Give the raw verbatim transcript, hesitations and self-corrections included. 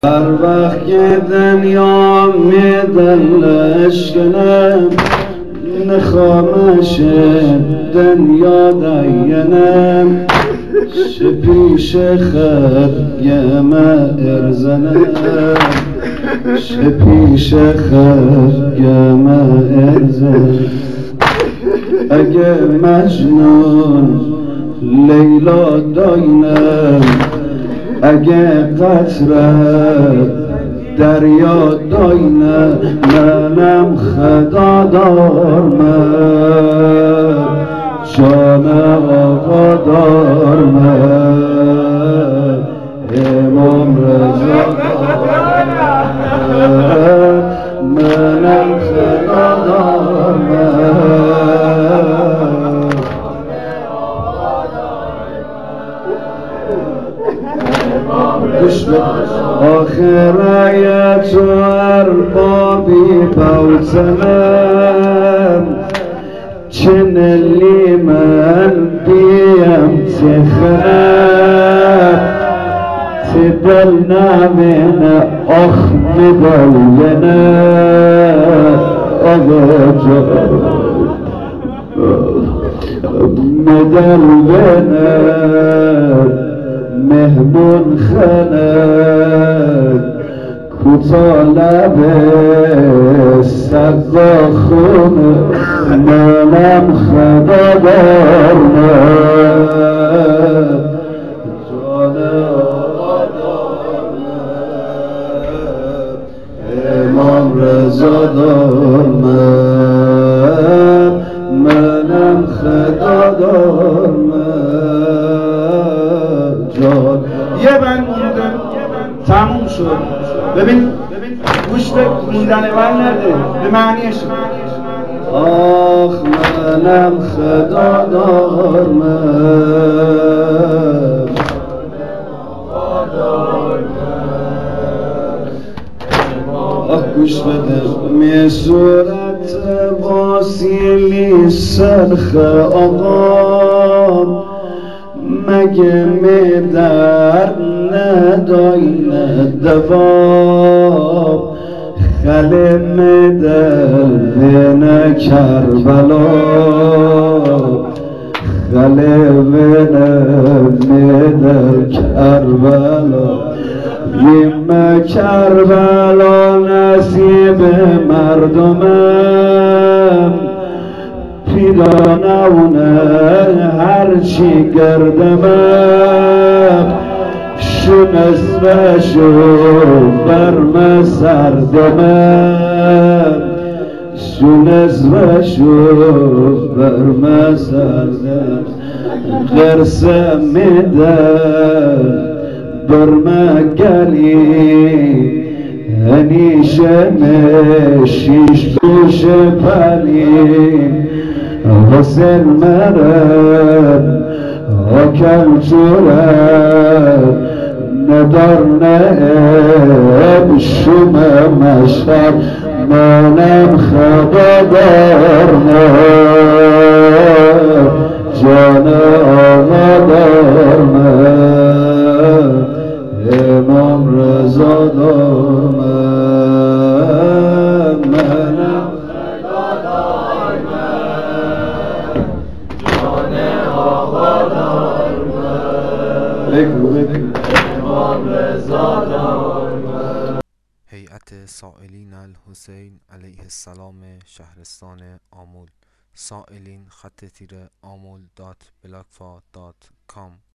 هر وقت که دنیا میدلش کنم نخوامش دنیا دینم چه پیش خط یم ارزنم چه پیش خط یم ارزنم اگه مجنون لیلا داینم اگه قطره دریا داینه منم خدا دار من جان آقا دار من امام رضا دار من منم خدا دار من آخر تو اربابی پوزنم چنلی من بیم تخنم تدل نمین آخ مدلینه آقا جان مدلینه مهمون خنک کوتا لبه سقا خونه منم خدا دار من جان آقا دار من امام رضا دار من منم خدا دار من جان یه بند مونده تموم شد. ببین گوش به موندن بند نده به معنیش. آخ منم خدا دار من آخ گوش بده می صورت واسیلی سرخ آقا مگه می در نداینه دواب خلی می دل بین کربلا خلی بین دل کربلا یم کربلا نصیب مردمم پیدانونه هرچی گردمم شمس و شوف برم سردمم شمس و شوف برم سردمم غرسه میدم برم گلی هنیشه شیش پیش پلی حسین مرم آکل چورم ندار نهب شوم مشهد منم خدا دار من جان آقا دار من امام رضا دار من منم خدا دار من جان آقا دار من بگو بگو امام رضا دار من. هیئت سائلین الحسین علیه السلام شهرستان آمل. سائلین خط تیره آمل دات بلاکفا دات کام